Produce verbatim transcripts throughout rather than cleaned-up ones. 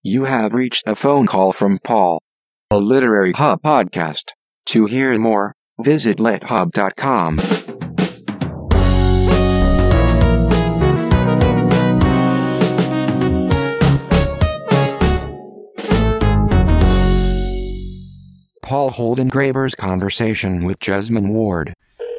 You have reached a phone call from Paul, a Literary Hub podcast. To hear more, visit lit hub dot com. Paul Holdengraber's conversation with Jesmyn Ward.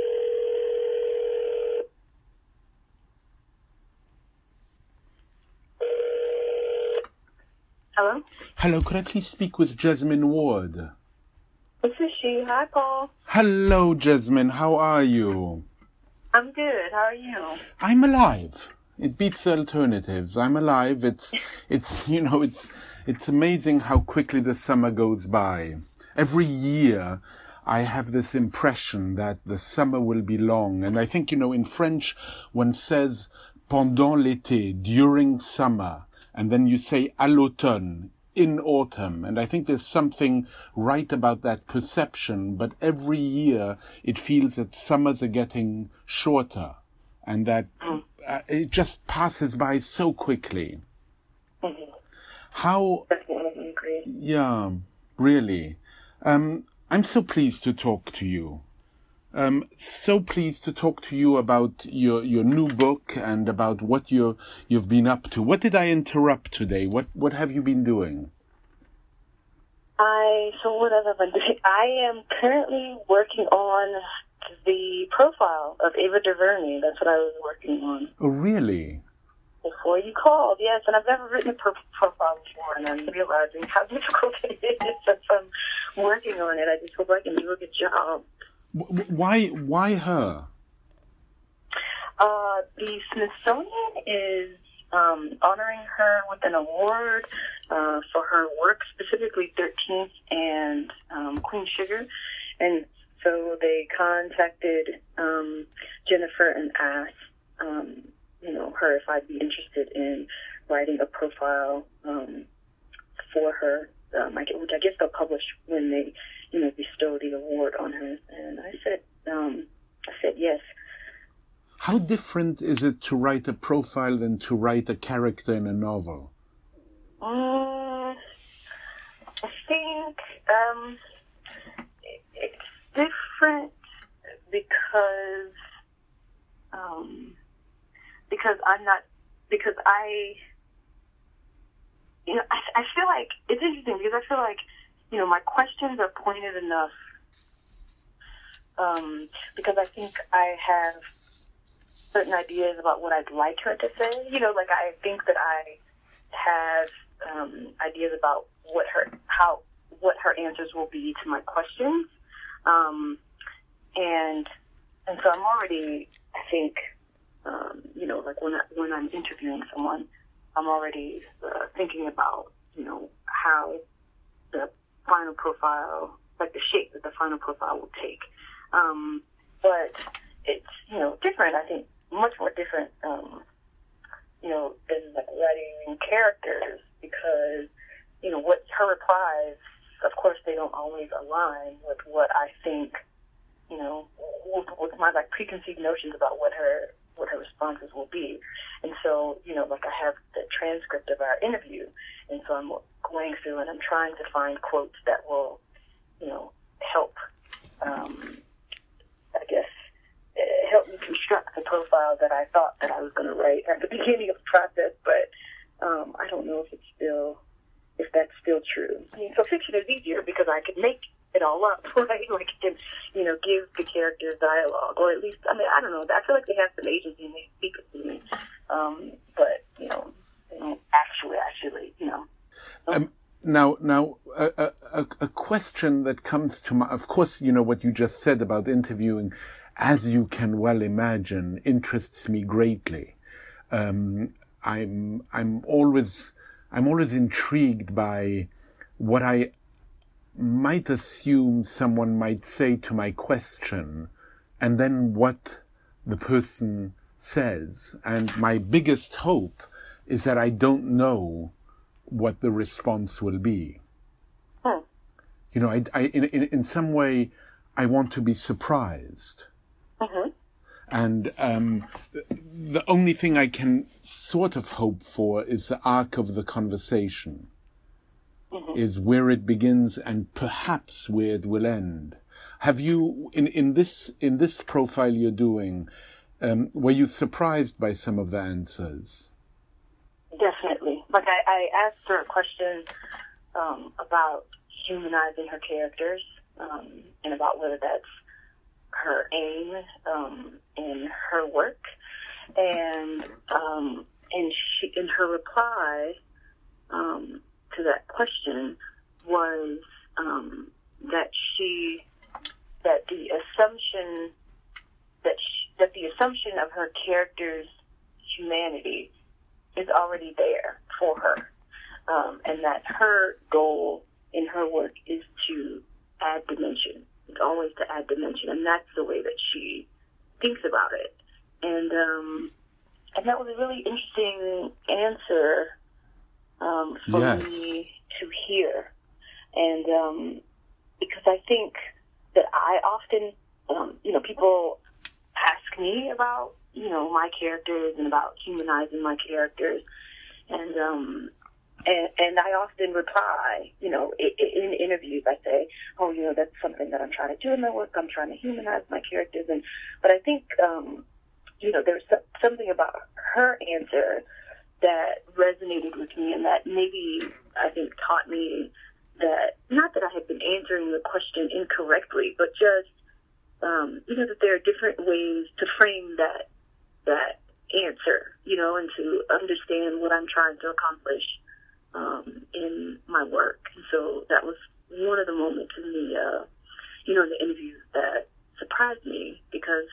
Hello? Hello, could I please speak with Jesmyn Ward? This is she. Hi, Paul. Hello, Jesmyn. How are you? I'm good. How are you? I'm alive. It beats the alternatives. I'm alive. It's, it's, you know, it's, it's amazing how quickly the summer goes by. Every year, I have this impression that the summer will be long. And I think, you know, in French, one says pendant l'été, during summer. And then you say à l'automne, in autumn. And I think there's something right about that perception. But every year it feels that summers are getting shorter and that uh, it just passes by so quickly. Mm-hmm. How... Definitely agree. Yeah, really. Um, I'm so pleased to talk to you. Um, so pleased to talk to you about your, your new book and about what you're, you've been up to. What did I interrupt today? What, what have you been doing? I, so what have I been doing? I am currently working on the profile of Ava DuVernay. That's what I was working on. Oh, really? Before you called, yes. And I've never written a pro- profile before, and I'm realizing how difficult it is since I'm working on it. I just hope I can do a good job. Why, why her? Uh, the Smithsonian is um, honoring her with an award uh, for her work, specifically thirteenth and um, Queen Sugar. And so they contacted um, Jennifer and asked, um, you know, her if I'd be interested in writing a profile um, for her, um, which I guess they'll publish when they, you know, bestow the award on her. And I said, um, I said yes. How different is it to write a profile than to write a character in a novel? Um, I think um, it's different because um, because I'm not because I you know I, I feel like it's interesting because I feel like you know my questions are pointed enough um, because I think I have certain ideas about what I'd like her to say. You know, like I think that I have um, ideas about what her how what her answers will be to my questions, um, and and so I'm already I think um, you know like when I, when I'm interviewing someone, I'm already uh, thinking about you know how the final profile, like the shape that the final profile will take, um, but it's you know different. I think. Much more different, um, you know, than like writing characters because, you know, what her replies, of course, they don't always align with what I think, you know, with, with my like preconceived notions about what her what her responses will be. And so, you know, like I have the transcript of our interview, and so I'm going through and I'm trying to find quotes that will, you know, help, um, I guess. Help me construct the profile that I thought that I was going to write at the beginning of the process, but um, I don't know if it's still, if that's still true. I mean, so fiction is easier because I could make it all up, right? Like, I can, you know, give the characters dialogue, or at least, I mean, I don't know. I feel like they have some agency and they speak it to me, um, but you know, they don't actually, actually, you know. Um, now, now, a, a, a question that comes to my, of course, you know what you just said about interviewing. As you can well imagine, interests me greatly. Um, I'm I'm always I'm always intrigued by what I might assume someone might say to my question, and then what the person says. And my biggest hope is that I don't know what the response will be. Hmm. You know, I, I in, in in some way I want to be surprised. Mm-hmm. And um, the only thing I can sort of hope for is the arc of the conversation. mm-hmm. is where it begins and perhaps where it will end. Have you, in, in this in this profile you're doing, um, were you surprised by some of the answers? Definitely. Like I, I asked her a question um, about humanizing her characters um, and about whether that's her aim um, in her work, and um, and she in her reply um, to that question was um, that she that the assumption that she, that the assumption of her character's humanity is already there for her, um, and that her goal in her work is to add dimension. It's always to add dimension, and that's the way that she thinks about it. And um, and that was a really interesting answer um, for yes. me to hear, and um, because I think that I often, um, you know, people ask me about, you know, my characters and about humanizing my characters, and um, and, and I often reply, you know, in, in interviews, I say, oh, you know, that's something that I'm trying to do in my work. I'm trying to humanize my characters, and but I think, um, you know, there's something about her answer that resonated with me, and that maybe I think taught me that not that I had been answering the question incorrectly, but just um, you know, that there are different ways to frame that that answer, you know, and to understand what I'm trying to accomplish um, in my work. And so that was one of the moments in the, uh, you know, in the interview that surprised me, because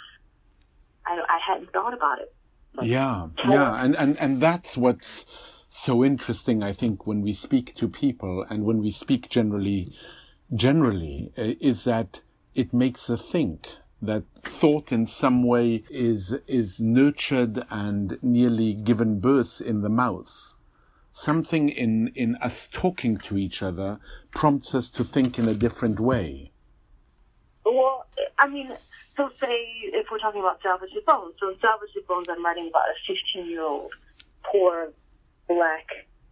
I, I hadn't thought about it. Like, yeah, yeah, and, and, and that's what's so interesting, I think, when we speak to people and when we speak generally, generally, uh, is that it makes us think. That thought in some way is is nurtured and nearly given birth in the mouth. Something in, in us talking to each other prompts us to think in a different way. Well, I mean, so say if we're talking about Salvage Your Bones. So in Salvage Your Bones, I'm writing about a fifteen-year-old poor black,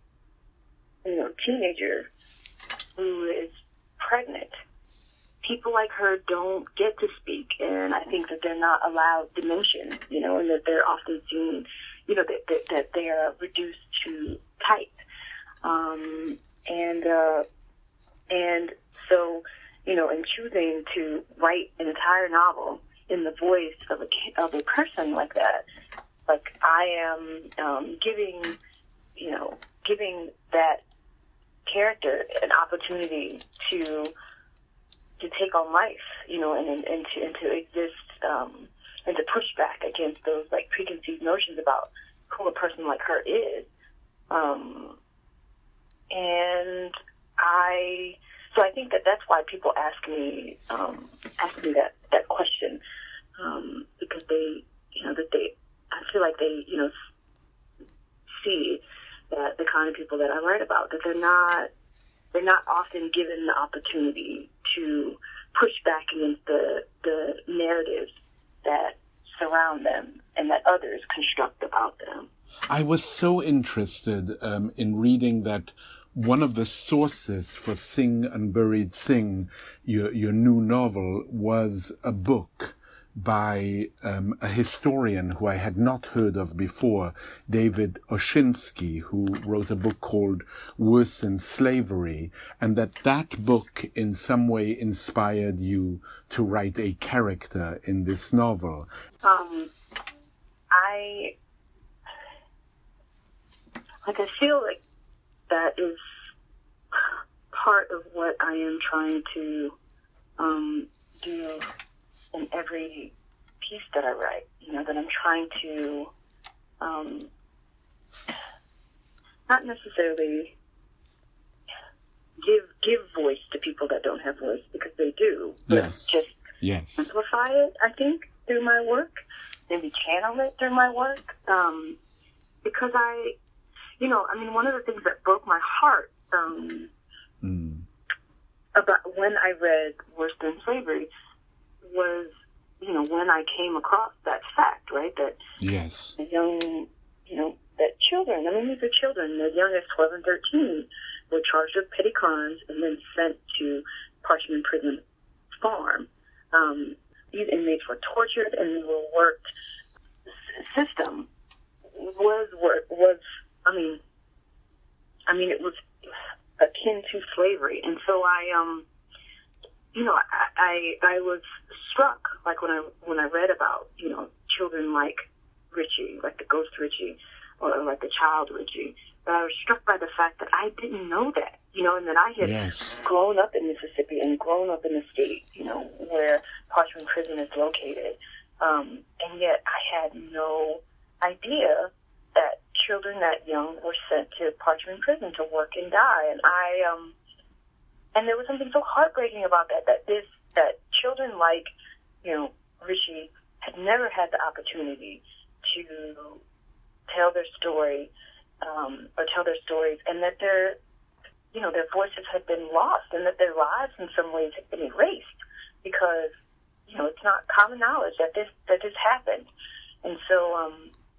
you know, teenager who is pregnant. People like her don't get to speak, and I think that they're not allowed dimension, you know, and that they're often seen, you know, that that, that they are reduced to type. Um, and uh, and so, you know, in choosing to write an entire novel in the voice of a of a person like that, like I am um, giving, you know, giving that character an opportunity to. to take on life, you know, and, and, and to and to exist um, and to push back against those like preconceived notions about who a person like her is. Um, and I, so I think that that's why people ask me um, ask me that that question um, because they, you know, that they, I feel like they, you know, see that the kind of people that I write about, that they're not. They're not often given the opportunity to push back against the the narratives that surround them and that others construct about them. I was so interested um, in reading that one of the sources for Sing Unburied Sing, your your new novel, was a book by um, a historian who I had not heard of before, David Oshinsky, who wrote a book called Worse Than Slavery, and that that book in some way inspired you to write a character in this novel. Um, I, like, I feel like that is part of what I am trying to um, do in every piece that I write, you know, that I'm trying to um, not necessarily give give voice to people that don't have voice, because they do, but yes. just yes. amplify it, I think, through my work, maybe channel it through my work, um, because I, you know, I mean, one of the things that broke my heart um, mm. about when I read Worse Than Slavery was, you know, when I came across that fact, right, that yes. the young, you know, that children, I mean, these are children, as young as twelve and thirteen, were charged with petty crimes and then sent to Parchman Prison Farm. Um, these inmates were tortured and they were worked. The system was was I mean, I mean it was akin to slavery, and so I um, you know, I I, I was struck like when I when I read about you know children like Richie, like the Ghost Richie, or like the Child Richie. But I was struck by the fact that I didn't know that, you know, and that I had yes. grown up in Mississippi and grown up in the state, you know, where Parchman Prison is located. Um, and yet I had no idea that children that young were sent to Parchman Prison to work and die. And I, um, and there was something so heartbreaking about that, that this, that children like, you know, Richie had never had the opportunity to tell their story, um, or tell their stories, and that their, you know, their voices had been lost, and that their lives in some ways had been erased, because, you know, it's not common knowledge that this that this happened, and so, um,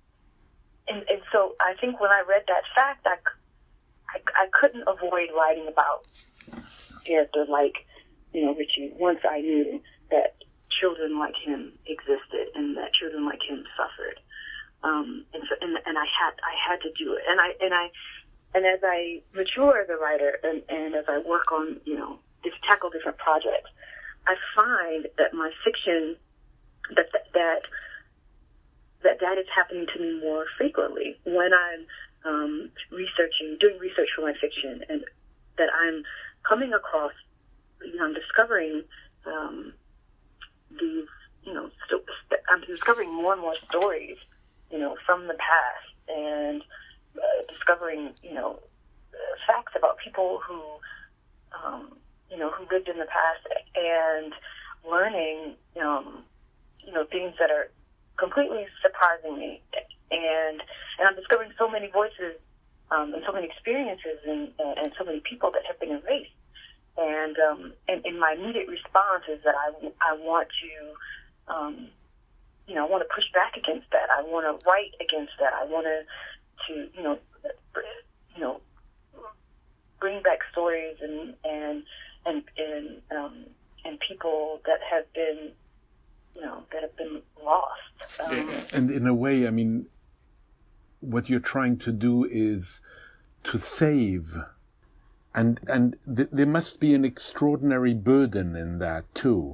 and and so I think when I read that fact, I, I, I couldn't avoid writing about characters like, you know, Richie, once I knew that children like him existed and that children like him suffered. Um, and so, and, and I had, I had to do it. And I, and I, and as I mature as a writer and, and as I work on, you know, just tackle different projects, I find that my fiction, that, that, that that is happening to me more frequently when I'm, um, researching, doing research for my fiction, and that I'm coming across, you know, I'm discovering, um, these, you know, st- I'm discovering more and more stories, you know, from the past, and uh, discovering, you know, uh, facts about people who, um, you know, who lived in the past, and learning, um, you know, things that are completely surprising me, and and I'm discovering so many voices, um, and so many experiences, and and so many people that have been erased, and um, and, and my immediate response is that I I want to, um, you know, I want to push back against that. I want to write against that. I want to, to you know, you know, bring back stories and and and and um, and people that have been, you know, that have been lost. Um, and in a way, I mean, what you're trying to do is to save, and and th- there must be an extraordinary burden in that too.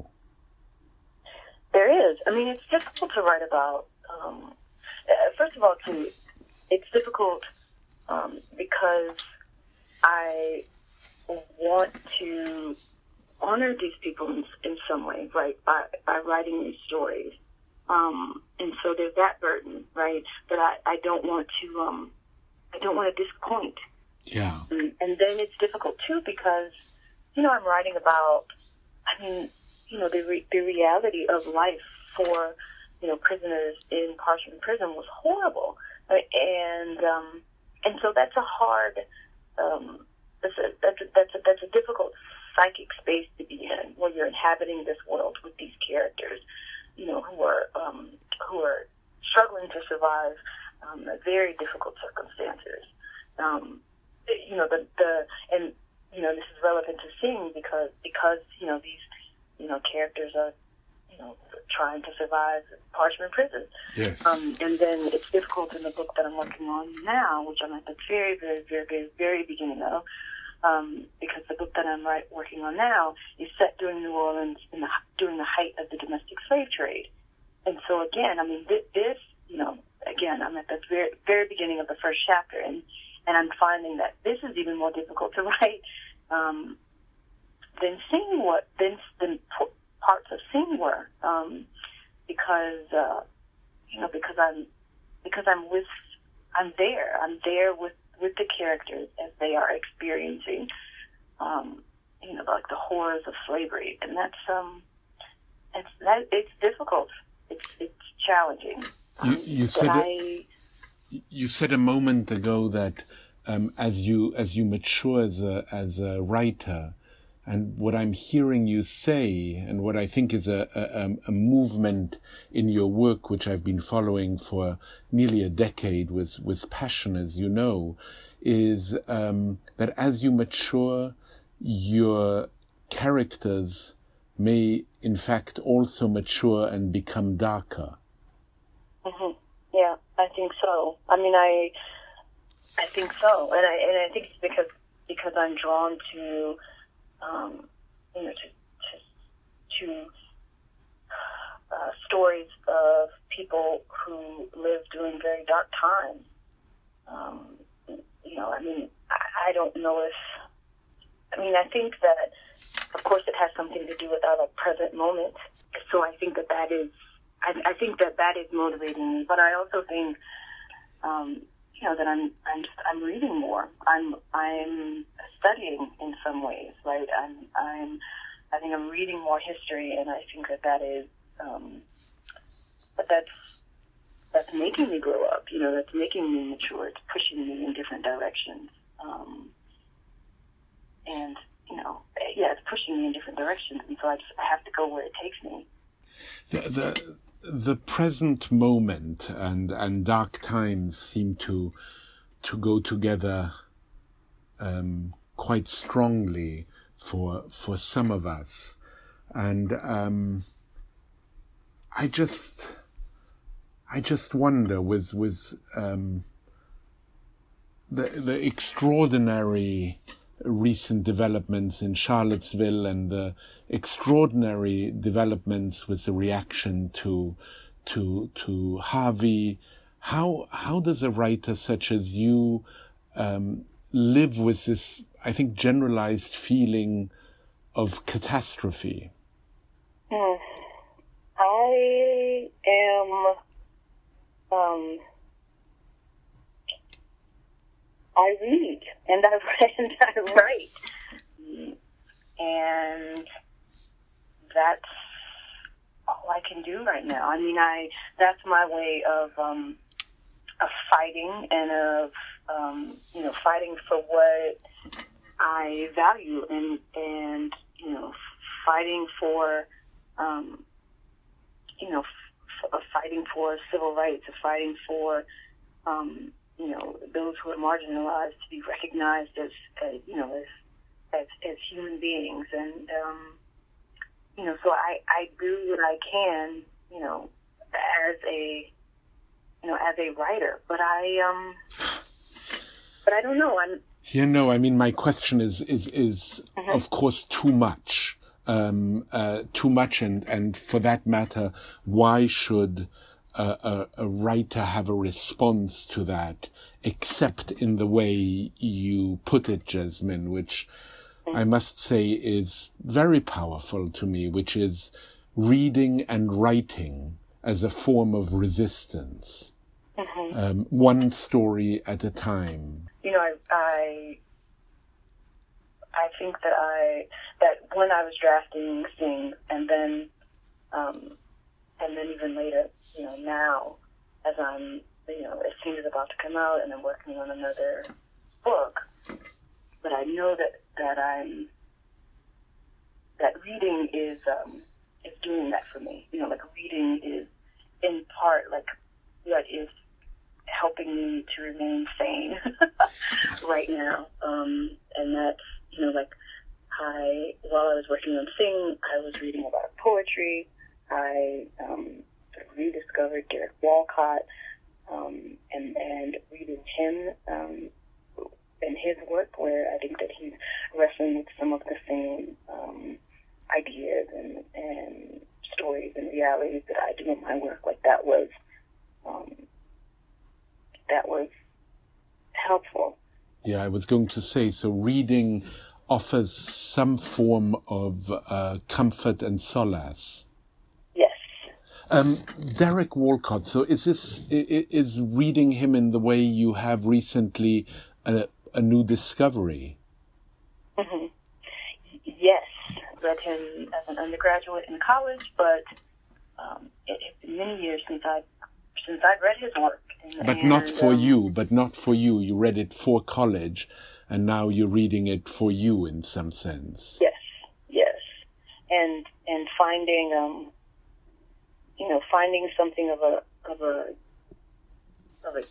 There is. I mean, it's difficult to write about. Um, first of all, to it's difficult um, because I want to honor these people in, in some way, right? By by writing these stories, um, and so there's that burden, right? But I, I don't want to um, I don't want to disappoint. Yeah. And, and then it's difficult too because, you know, I'm writing about. I mean. You know, the re- the reality of life for, you know, prisoners in Parchman Prison was horrible, and um, and so that's a hard, um, that's a that's a, that's a, that's a difficult psychic space to be in, where you're inhabiting this world with these characters, you know, who are um, who are struggling to survive um, very difficult circumstances. Um, you know, the the and you know this is relevant to Sing because because you know these. You know, characters are, you know, trying to survive Parchman Prison. Yes. Um, and then it's difficult in the book that I'm working on now, which I'm at the very, very, very, very, very beginning of, um, because the book that I'm right, working on now is set during New Orleans in the, during the height of the domestic slave trade. And so again, I mean, this, this you know, again, I'm at the very, very beginning of the first chapter, and, and I'm finding that this is even more difficult to write, um, than Sing what than than parts of Sing were, um, because uh, you know because I'm because I'm with I'm there I'm there with, with the characters as they are experiencing um, you know like the horrors of slavery, and that's um it's that it's difficult, it's it's challenging. You, Um, you said I, a, you said a moment ago that um, as you as you mature as a as a writer. And what I'm hearing you say, and what I think is a, a, a movement in your work, which I've been following for nearly a decade with, with passion, as you know, is um, that as you mature, your characters may in fact also mature and become darker. Mm-hmm. Yeah, I think so. I mean, I I think so, and I and I think it's because because I'm drawn to, um, you know, to to, to uh, stories of people who lived during very dark times. Um, you know, I mean, I, I don't know if. I mean, I think that, of course, it has something to do with our present moment. So I think that that is. I, I think that that is motivating me, but I also think, um, you know, that I'm I'm just I'm reading more. I'm I'm studying in some ways, right? I'm I'm I think I'm reading more history, and I think that that is, um, but that's that's making me grow up. You know, that's making me mature. It's pushing me in different directions, um, and you know, yeah, it's pushing me in different directions, and so I just I have to go where it takes me. The, the the present moment and and dark times seem to to go together um, quite strongly for for some of us, and um, I just I just wonder with with um, the the extraordinary recent developments in Charlottesville and the extraordinary developments with the reaction to to to Harvey. How how does a writer such as you um, live with this, I think, generalized feeling of catastrophe? Hmm. I am. Um, I read and I write and I write, and that's all I can do right now. I mean, I that's my way of um, of fighting and of um, you know fighting for what I value and and you know fighting for um, you know f- fighting for civil rights, fighting for um, you know, those who are marginalized to be recognized as, uh, you know, as, as as human beings, and um, you know, so I, I do what I can, you know, as a, you know, as a writer, but I um, but I don't know. I'm. Yeah, no. I mean, my question is is is Mm-hmm. of course too much, um, uh, too much, and and for that matter, why should A, a, a writer have a response to that, except in the way you put it, Jasmine, which I must say is very powerful to me, which is reading and writing as a form of resistance, Mm-hmm. um, one story at a time. You know, I, I I think that I that when I was drafting Sing, and then um, and then even later, you know, now as I'm, you know, as Sing is about to come out, and I'm working on another book, but I know that that I'm that reading is um, is doing that for me. You know, like reading is in part like what is helping me to remain sane right now. Um, and that's, you know, like I, while I was working on Sing, I was reading about poetry. I um, rediscovered Derek Walcott um, and, and reading him um, and his work, where I think that he's wrestling with some of the same um, ideas and, and stories and realities that I do in my work. Like that was um, that was helpful. Yeah, I was going to say, so reading offers some form of uh, comfort and solace. Yes. Um, Derek Walcott, so is this, is reading him in the way you have recently a, a new discovery? Mm-hmm. Yes, read him as an undergraduate in college, but um, it, it's been many years since I since I've read his work. And, But and, not for um, you, but not for you. You read it for college, and now you're reading it for you in some sense. Yes, yes, and and finding um, you know, finding something of a of a of a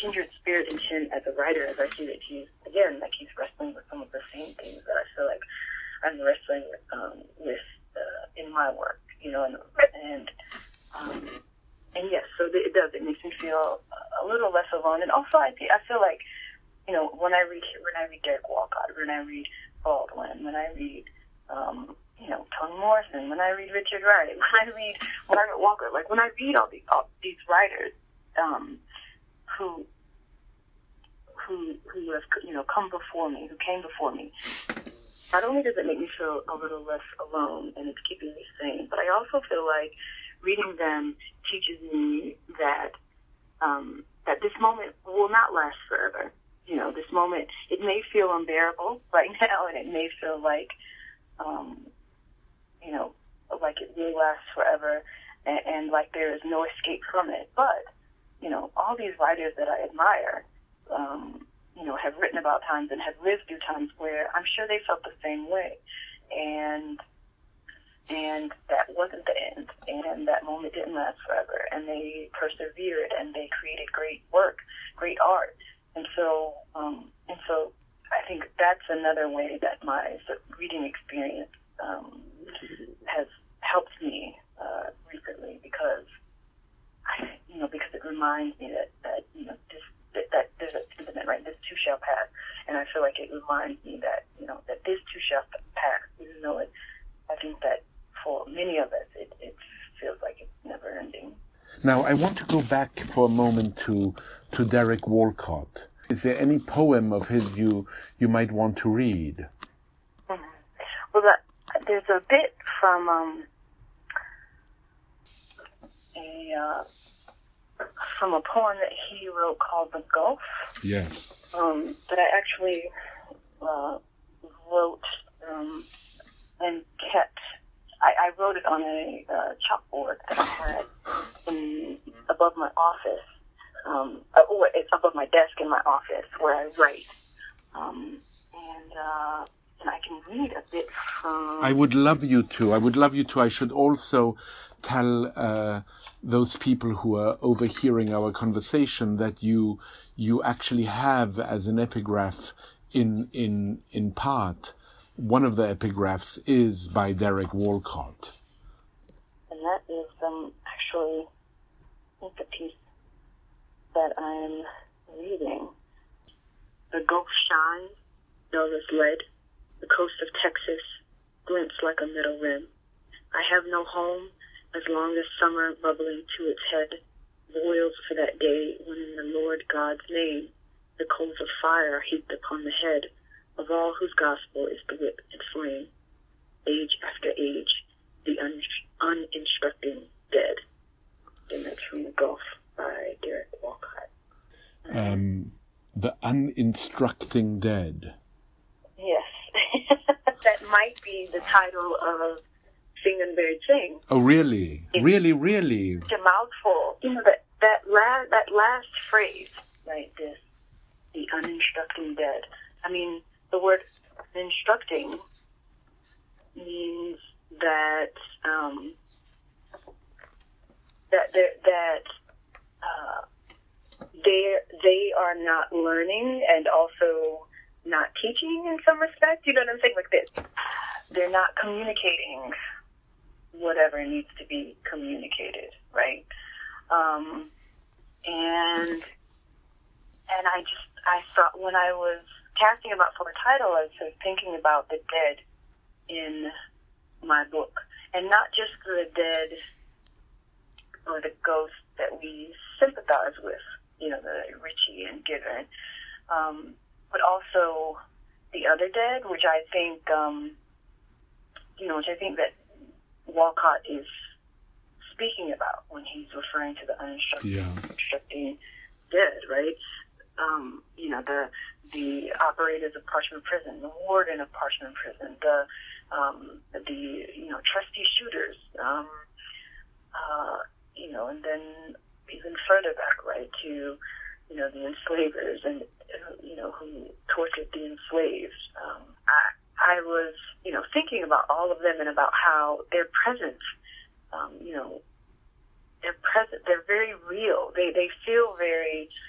kindred spirit in him as a writer, as I see that he's, again, like he's wrestling with some of the same things that I feel like I'm wrestling with, um, with uh, in my work, you know, and, and, um, and yes, so it does, it makes me feel a little less alone. And also I, I feel like, you know, when I read, when I read Derek Walcott, when I read Baldwin, when I read, um, you know, Toni Morrison, when I read Richard Wright, when I read Margaret Walker, like when I read all these, all these writers, um, who, who, who have, you know, come before me, who came before me, not only does it make me feel a little less alone and it's keeping me sane, but I also feel like reading them teaches me that, um, that this moment will not last forever. You know, this moment, it may feel unbearable right now, and it may feel like, um, you know, like it will last forever, and, and like there is no escape from it. But, you know, all these writers that I admire, um, you know, have written about times and have lived through times where I'm sure they felt the same way. And and that wasn't the end. And that moment didn't last forever. And they persevered, and they created great work, great art. And so, um, and so I think that's another way that my reading experience um, has helped me uh, recently, because, I, you know, because it reminds me that, that you know, this, that, that there's a sentiment, right? This too shall pass. And I feel like it reminds me that, you know, that this too shall pass, even though it, I think that for many of us, it, it feels like it's never ending. Now, I want to go back for a moment to to Derek Walcott. Is there any poem of his you you might want to read? Mm-hmm. Well, that, there's a bit from um, a uh, from a poem that he wrote called "The Gulf." Yes. Um, that I actually uh, wrote um, and kept. I, I wrote it on a uh, chalkboard that I had in, above my office, um, or it's above my desk in my office where I write. Um, and, uh, and I can read a bit from... I would love you to. I would love you to. I should also tell uh, those people who are overhearing our conversation that you you actually have as an epigraph in in in part. One of the epigraphs is by Derek Walcott. And that is um, actually I think the piece that I'm reading. The Gulf shines, dull as lead. The coast of Texas glints like a metal rim. I have no home as long as summer, bubbling to its head, boils for that day when in the Lord God's name the coals of fire are heaped upon the head of all whose gospel is the whip and flame. Age after age, the un- uninstructing dead. And that's from The Gulf by Derek Walcott. Um, the uninstructing dead. Yes. That might be the title of Sing and Bird Sing. Oh, really? It's really, really? It's a mouthful. You know, that, that, la- that last phrase, right, this, the uninstructing dead. I mean, the word instructing means that um, that that uh, they they are not learning and also not teaching in some respect. You know what I'm saying? Like this, they're not communicating whatever needs to be communicated, right? Um, and and I just I thought when I was casting about for a title, I was sort of thinking about the dead in my book, and not just the dead or the ghosts that we sympathize with, you know, the Richie and Given, um, but also the other dead, which I think, um, you know, which I think that Walcott is speaking about when he's referring to the uninstructing yeah. dead, right? Um, you know, the the operators of Parchman Prison, the warden of Parchman Prison, the um, the you know trustee shooters, um, uh, you know, and then even further back, right, to you know the enslavers and uh, you know who tortured the enslaved. Um, I I was you know thinking about all of them and about how their presence, um, you know, they're present, they're very real. They they feel very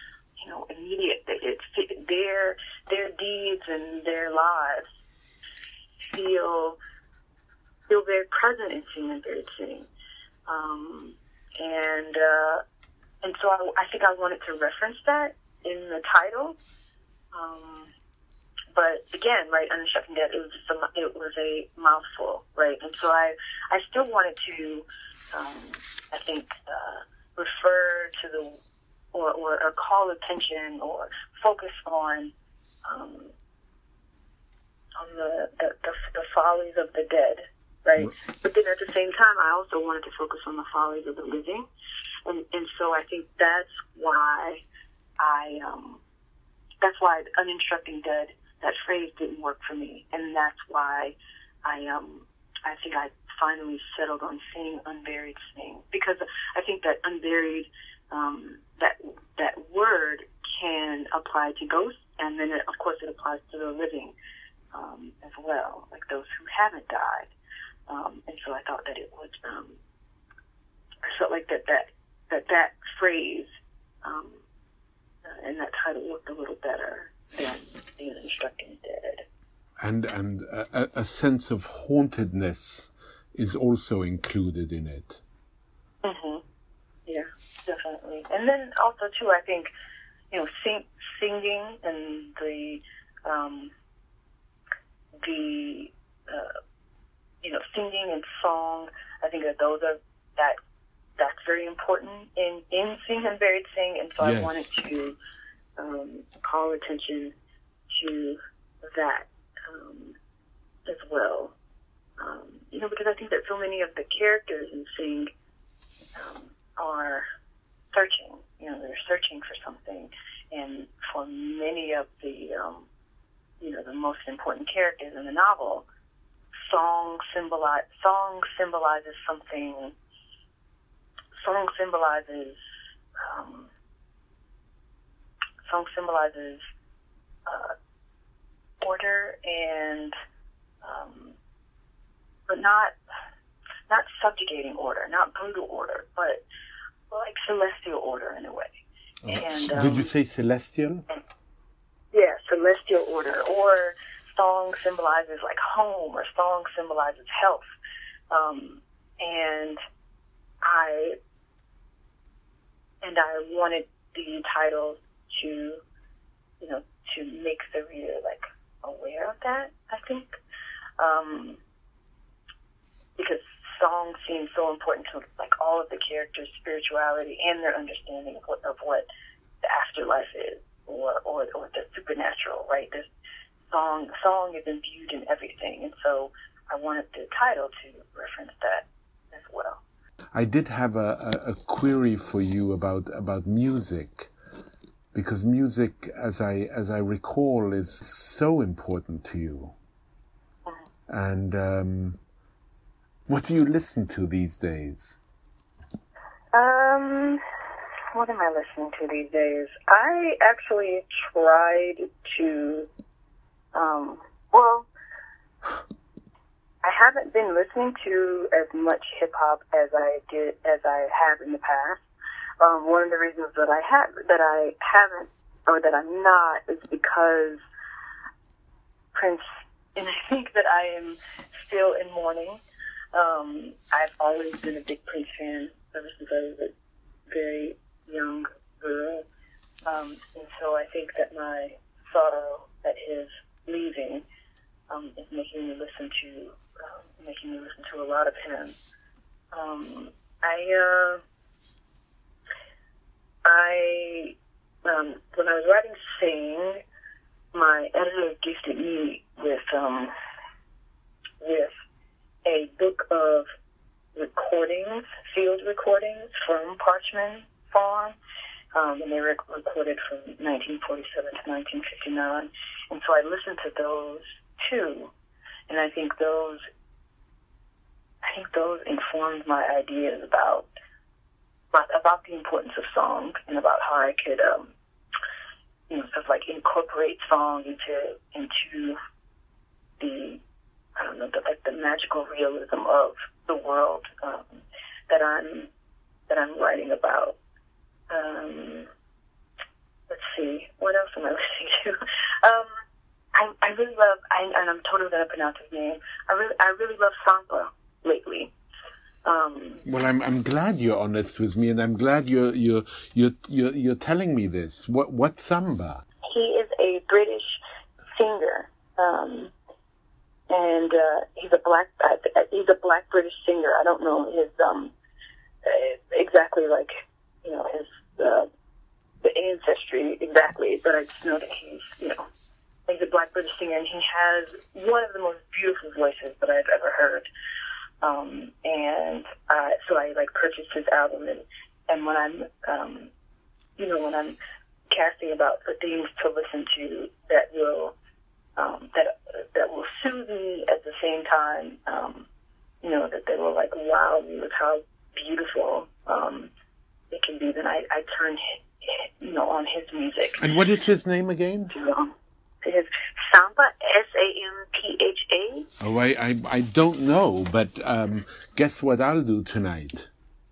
you know, immediate. It's their their deeds and their lives feel feel very present in Sing Unburied Sing, um, and uh, and so I, I think I wanted to reference that in the title. Um, but again, right, Unobstructing Dead, it was just a, it was a mouthful, right, and so I I still wanted to, um, I think, uh, refer to the or, or or call attention or focus on um, on the, the the the follies of the dead, right? But then at the same time, I also wanted to focus on the follies of the living, and and so I think that's why I um, that's why Unobstructing Dead, that phrase didn't work for me, and that's why I um I think I finally settled on saying Unburied Sing, because I think that unburied um, that that word can apply to ghosts, and then it, of course it applies to the living um, as well, like those who haven't died. Um, and so I thought that it was um, I felt like that that that that phrase um, uh, and that title worked a little better than the Unobstructing Dead. And and a, a sense of hauntedness is also included in it. Mm-hmm. Yeah, definitely. And then also too, I think, you know, sing, singing and the um, the uh, you know, singing and song. I think that those are that that's very important in in Sing Unburied Sing, and so yes. I wanted to um, call attention to that um, as well. Um, you know, because I think that so many of the characters in Sing um, are searching. You know, they're searching for something, and for many of the um, you know, the most important characters in the novel, song symbolize song symbolizes something. Song symbolizes um, song symbolizes uh, order and um, but not not subjugating order, not brutal order, but like celestial order in a way. Oh. And um, did you say celestial? Yeah, celestial order. Or song symbolizes like home, or song symbolizes health. Um, and I and I wanted the title to, you know, to make the reader like aware of that, I think. Um, because song seems so important to like all of the characters' spirituality and their understanding of what, of what the afterlife is, or, or, or the supernatural, right? This song, song is imbued in everything, and so I wanted the title to reference that as well. I did have a, a, a query for you about about music, because music, as I as I recall, is so important to you. Mm-hmm. And um, what do you listen to these days? Um, what am I listening to these days? I actually tried to, um, well, I haven't been listening to as much hip hop as I did as I have in the past. Um, one of the reasons that I have that I haven't, or that I'm not, is because Prince, and I think that I am still in mourning. Um, I've always been a big Prince fan ever since I was a very young girl, um, and so I think that my sorrow at his leaving um, is making me listen to um, making me listen to a lot of him. Um, I uh, I um, when I was writing Sing, my editor gifted me with um, with a book of recordings, field recordings from Parchman Farm, um, and they were recorded from nineteen forty-seven to nineteen fifty-nine. And so I listened to those too, and I think those, I think those informed my ideas about about, about the importance of song, and about how I could, um, you know, sort of like incorporate song into into the, I don't know, the, like the magical realism of the world um, that I'm that I'm writing about. Um, let's see. What else am I listening to? Um, I, I really love, I, and I'm totally going to pronounce his name. I really, I really love Sampa lately. Um, well, I'm I'm glad you're honest with me, and I'm glad you're you're you're you're, you're telling me this. What what Samba? He is a British singer, um, and uh, he's a black uh, he's a black British singer. I don't know his um exactly like you know his uh, the ancestry exactly, but I just know that he's you know he's a black British singer, and he has one of the most beautiful voices that I've ever heard. Um, and uh, so I like purchased his album, and, and when I'm, um, you know, when I'm casting about the things to listen to that will, um, that that will soothe me at the same time, um, you know, that they will like wow me with how beautiful um, it can be. Then I, I turn, you know, on his music. And what is his name again? To, um, to his Samba, S A M P H A. Oh, I, I, I don't know, but um, guess what I'll do tonight?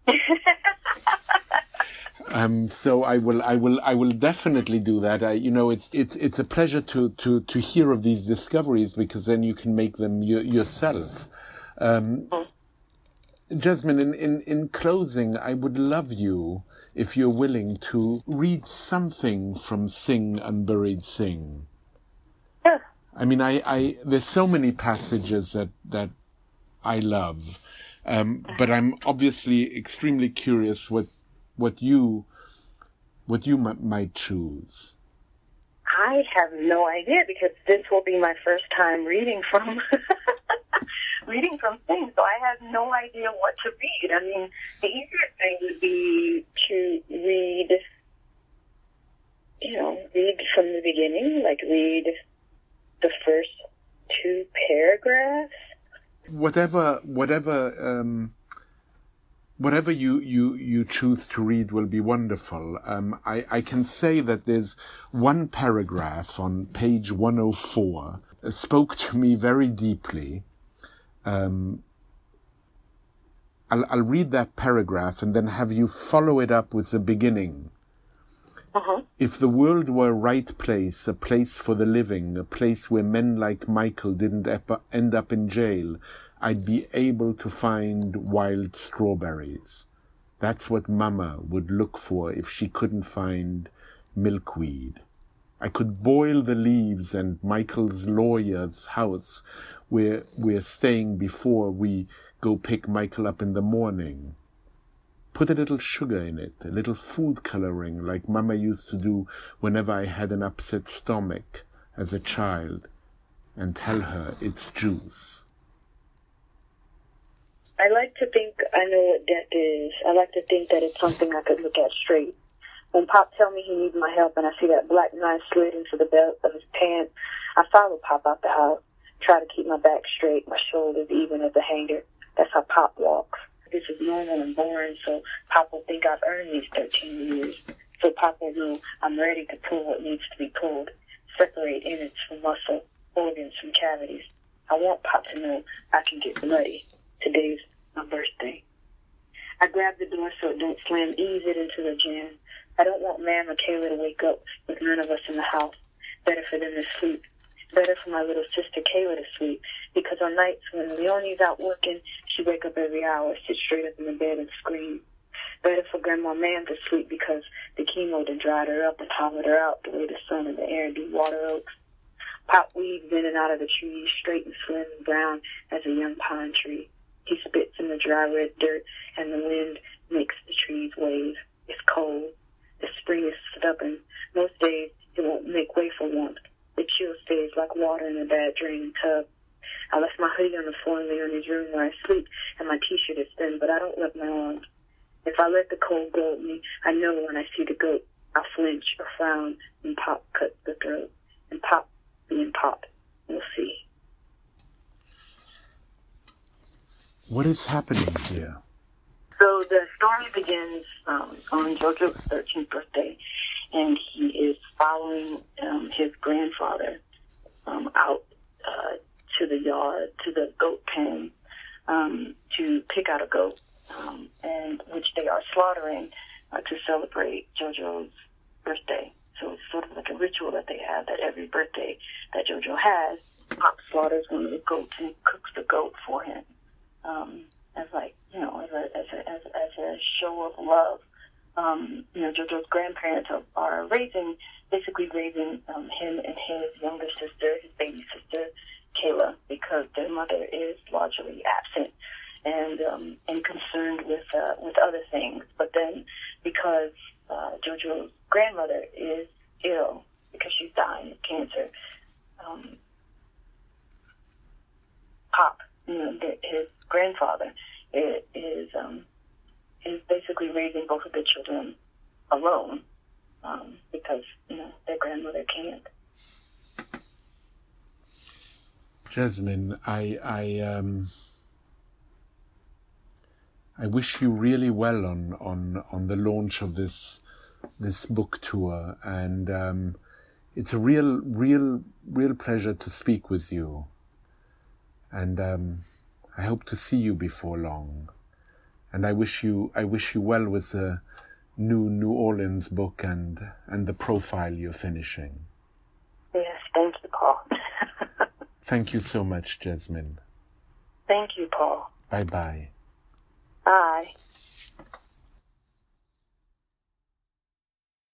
um, so I will, I will, I will definitely do that. I, you know, it's it's it's a pleasure to, to, to hear of these discoveries because then you can make them y- yourself. Um, mm-hmm. Jasmine, in, in, in closing, I would love you, if you're willing, to read something from Sing Unburied Sing. Yeah. I mean, I, I there's so many passages that, that I love, um, but I'm obviously extremely curious what what you what you m- might choose. I have no idea because this will be my first time reading from reading from things, so I have no idea what to read. I mean, the easiest thing would be to read, you know, read from the beginning, like read the first two paragraphs. Whatever, whatever, um, whatever you, you, you choose to read will be wonderful. Um, I, I can say that there's one paragraph on page one oh four that spoke to me very deeply. Um, I'll, I'll read that paragraph and then have you follow it up with the beginning. Uh-huh. If the world were a right place, a place for the living, a place where men like Michael didn't end up in jail, I'd be able to find wild strawberries. That's what Mama would look for if she couldn't find milkweed. I could boil the leaves and Michael's lawyer's house where we're staying before we go pick Michael up in the morning. Put a little sugar in it, a little food coloring like Mama used to do whenever I had an upset stomach as a child, and tell her it's juice. I like to think I know what death is. I like to think that it's something I could look at straight. When Pop tell me he needs my help and I see that black knife slid into the belt of his pants, I follow Pop out the house, try to keep my back straight, my shoulders even as a hanger. That's how Pop walks. This is normal and boring, so Pop will think I've earned these thirteen years. So Pop will know I'm ready to pull what needs to be pulled, separate innards from muscle, organs from cavities. I want Pop to know I can get bloody. Today's my birthday. I grab the door so it don't slam, ease it into the jam. I don't want Ma'am or Kayla to wake up with none of us in the house. Better for them to sleep. Better for my little sister Kayla to sleep, because on nights when Leonie's out working, she wake up every hour, sit straight up in the bed and scream. Better for Grandma Ma'am to sleep because the chemo done dried her up and hollowed her out the way the sun and the air do water oaks. Pop weaves in and out of the trees, straight and slim and brown as a young pine tree. He spits in the dry red dirt, and the wind makes the trees wave. It's cold. The spring is stubborn. Most days it won't make way for warmth. The chill stays like water in a bad draining tub. I left my hoodie on the floor in Leonie's room where I sleep, and my t-shirt is thin, but I don't let my arms. If I let the cold go at me, I know when I see the goat, I flinch or frown, and Pop cuts the throat. And Pop being Pop, we'll see. What is happening here? So the story begins um, on JoJo's thirteenth birthday, and he is following um, his grandfather um, out uh, to the yard, to the goat pen, um, to pick out a goat, um, and which they are slaughtering uh, to celebrate JoJo's birthday. So it's sort of like a ritual that they have that every birthday that JoJo has, Pop slaughters one of the goats and cooks the goat for him, um, as like, you know, as a, as a, as, as a show of love. Um, you know, JoJo's grandparents are, are raising, basically raising um, him and his younger sister, his baby sister, Kayla, because their mother is largely absent and um, and concerned with uh, with other things. But then, because uh, JoJo's grandmother is ill because she's dying of cancer, um, Pop, you know, his grandfather, is. is um, is basically raising both of the children alone um, because, you know, their grandmother can't. Jasmine, I I um I wish you really well on on on the launch of this this book tour, and um, it's a real real real pleasure to speak with you, and um, I hope to see you before long. And I wish you, I wish you well with the new New Orleans book and and the profile you're finishing. Yes, thank you, Paul. Thank you so much, Jasmine. Thank you, Paul. Bye-bye. Bye.